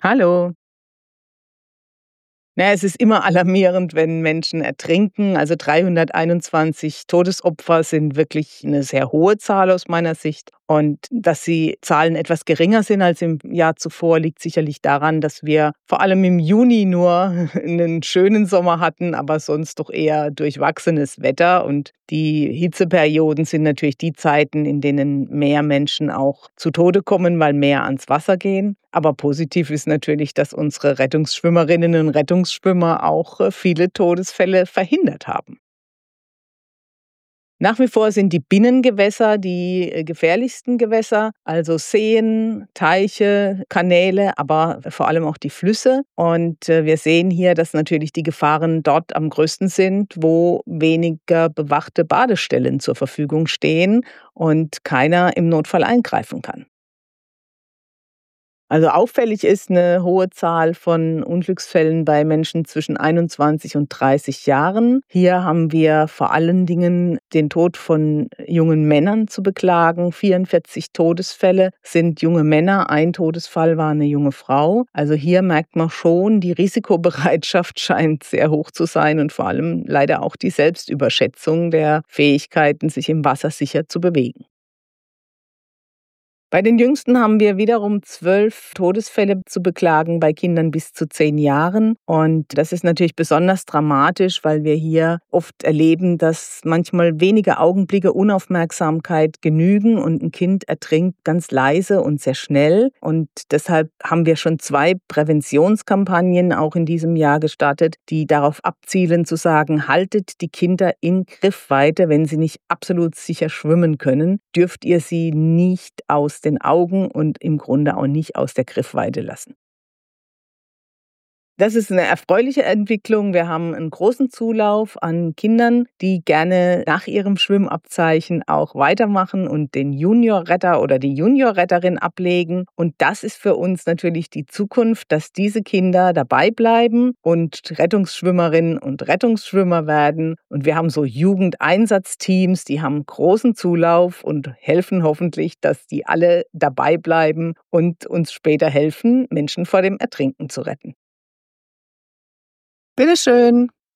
Hallo. Na ja, es ist immer alarmierend, wenn Menschen ertrinken. Also 321 Todesopfer sind wirklich eine sehr hohe Zahl aus meiner Sicht. Und dass die Zahlen etwas geringer sind als im Jahr zuvor, liegt sicherlich daran, dass wir vor allem im Juni nur einen schönen Sommer hatten, aber sonst doch eher durchwachsenes Wetter. Und die Hitzeperioden sind natürlich die Zeiten, in denen mehr Menschen auch zu Tode kommen, weil mehr ans Wasser gehen. Aber positiv ist natürlich, dass unsere Rettungsschwimmerinnen und Rettungsschwimmer auch viele Todesfälle verhindert haben. Nach wie vor sind die Binnengewässer die gefährlichsten Gewässer, also Seen, Teiche, Kanäle, aber vor allem auch die Flüsse. Und wir sehen hier, dass natürlich die Gefahren dort am größten sind, wo weniger bewachte Badestellen zur Verfügung stehen und keiner im Notfall eingreifen kann. Also auffällig ist eine hohe Zahl von Unglücksfällen bei Menschen zwischen 21 und 30 Jahren. Hier haben wir vor allen Dingen den Tod von jungen Männern zu beklagen. 44 Todesfälle sind junge Männer, ein Todesfall war eine junge Frau. Also hier merkt man schon, die Risikobereitschaft scheint sehr hoch zu sein und vor allem leider auch die Selbstüberschätzung der Fähigkeiten, sich im Wasser sicher zu bewegen. Bei den Jüngsten haben wir wiederum 12 Todesfälle zu beklagen bei Kindern bis zu 10 Jahren. Und das ist natürlich besonders dramatisch, weil wir hier oft erleben, dass manchmal wenige Augenblicke Unaufmerksamkeit genügen und ein Kind ertrinkt ganz leise und sehr schnell. Und deshalb haben wir schon 2 Präventionskampagnen auch in diesem Jahr gestartet, die darauf abzielen zu sagen, haltet die Kinder in Griffweite, wenn sie nicht absolut sicher schwimmen können, dürft ihr sie nicht aus den Augen und im Grunde auch nicht aus der Griffweite lassen. Das ist eine erfreuliche Entwicklung. Wir haben einen großen Zulauf an Kindern, die gerne nach ihrem Schwimmabzeichen auch weitermachen und den Juniorretter oder die Juniorretterin ablegen. Und das ist für uns natürlich die Zukunft, dass diese Kinder dabei bleiben und Rettungsschwimmerinnen und Rettungsschwimmer werden. Und wir haben so Jugendeinsatzteams, die haben großen Zulauf und helfen hoffentlich, dass die alle dabei bleiben und uns später helfen, Menschen vor dem Ertrinken zu retten. Bitteschön.